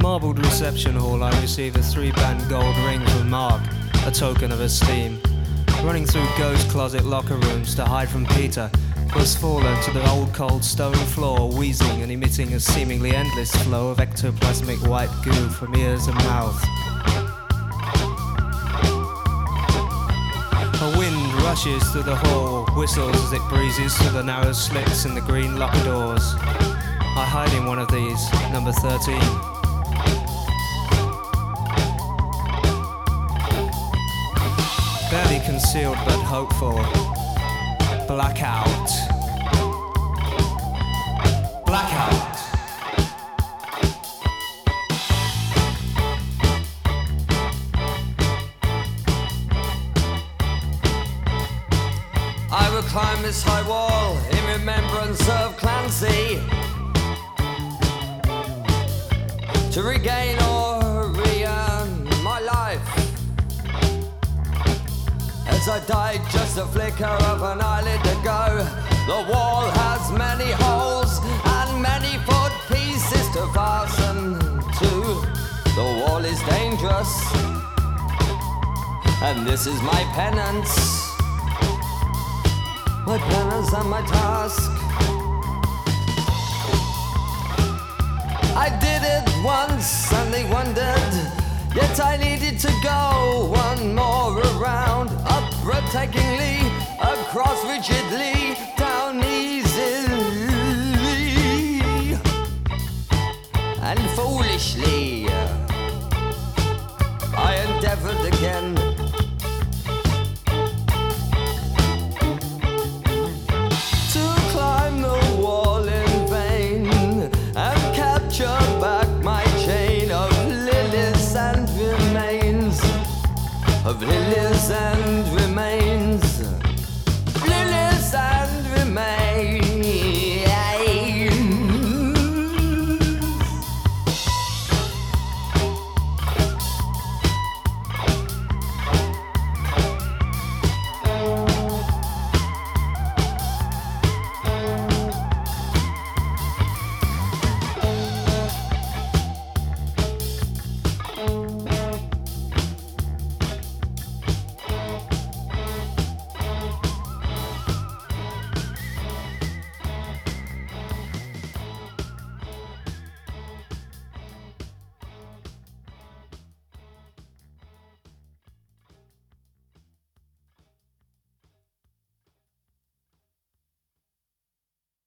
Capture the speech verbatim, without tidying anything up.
marbled reception hall, I received a three-band gold ring from Mark, a token of esteem. Running through ghost closet locker rooms to hide from Peter, was fallen to the old cold stone floor, wheezing and emitting a seemingly endless flow of ectoplasmic white goo from ears and mouth. A wind rushes through the hall, whistles as it breezes through the narrow slits in the green locked doors. I hide in one of these, number thirteen. Barely concealed but hoped for. Blackout. Blackout. I will climb this high wall in remembrance of Clancy, to regain or re-earn my life. As I died just a flicker of an eyelid ago, the wall has many holes and many foot pieces to fasten to. The wall is dangerous, and this is my penance. My penance and my task. I did it once and they wondered, yet I needed to go one more around, up breathtakingly, across rigidly, down easily, and foolishly I endeavored again